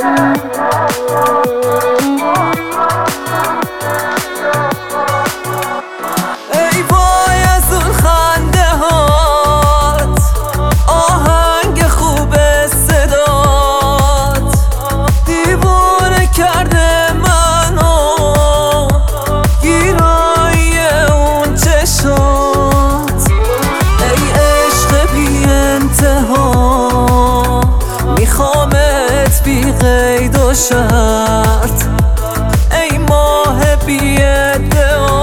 ای وای از اون خنده هات، آهنگ خوب صدات، دیوانه کرده منو، گیرایی اون چشات. ای عشق بی انتها، میخوامت بی قید و شرط، ای ماه بی ادعا،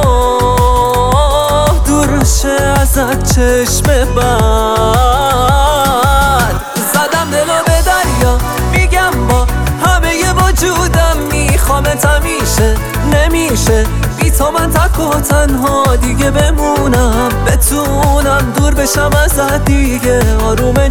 دور شه ازت چشم بد. زدم دلو به دریا، میگم با همه وجودم میخوامت همیشه، نمیشه بی تو من تک و تنها دیگه بمونم، بتونم دور بشم ازت دیگه آروم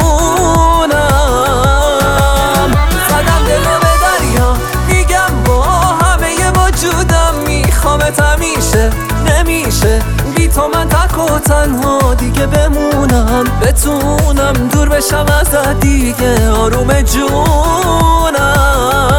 جونم. زدم دلو به دریا، میگم با همه وجودم میخوامت همیشه، نمیشه بی تو من تک و تنها دیگه بمونم، بتونم دور بشم ازت دیگه آروم جونم.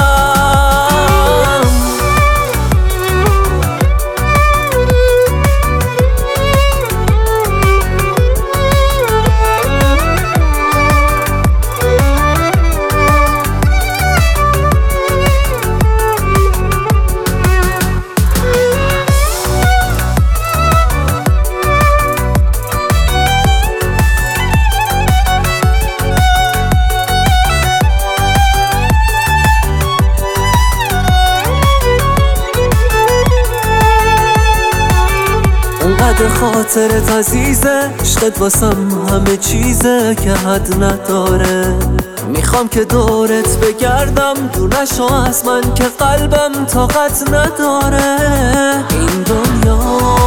انقدر خاطرت عزیزه، عشقت واسم همه چیزه که حد نداره. میخوام که دورت بگردم، دور نشو از من که قلبم طاقت نداره. این دنیا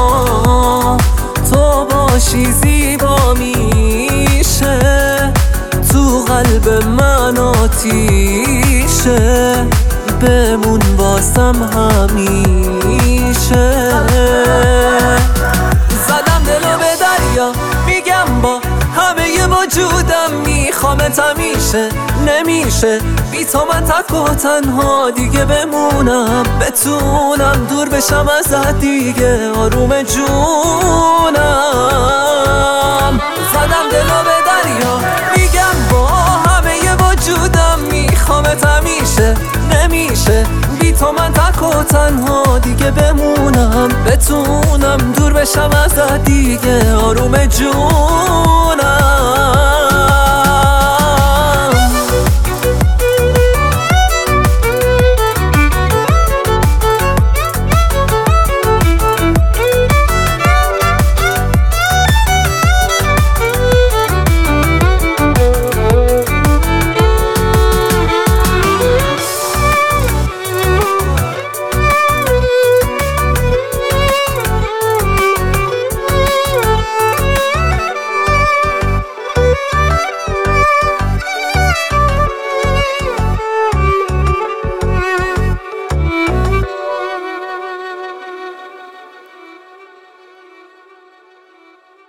تو باشی زیبا میشه، تو قلب من آتیشه، بمون واسم همیشه. زدم دلو به دریا، میگم با همه وجودم میخوامت همیشه، نمیشه بی تو من تک و تنها دیگه بمونم، بتونم دور بشم ازت دیگه آروم جونم. زدم دلو به دریا، میگم با همه وجودم میخوامت همیشه، نمیشه بی تو من تک و تنها دیگه بمونم، بتونم دور بشم ازت دیگه آروم جونم.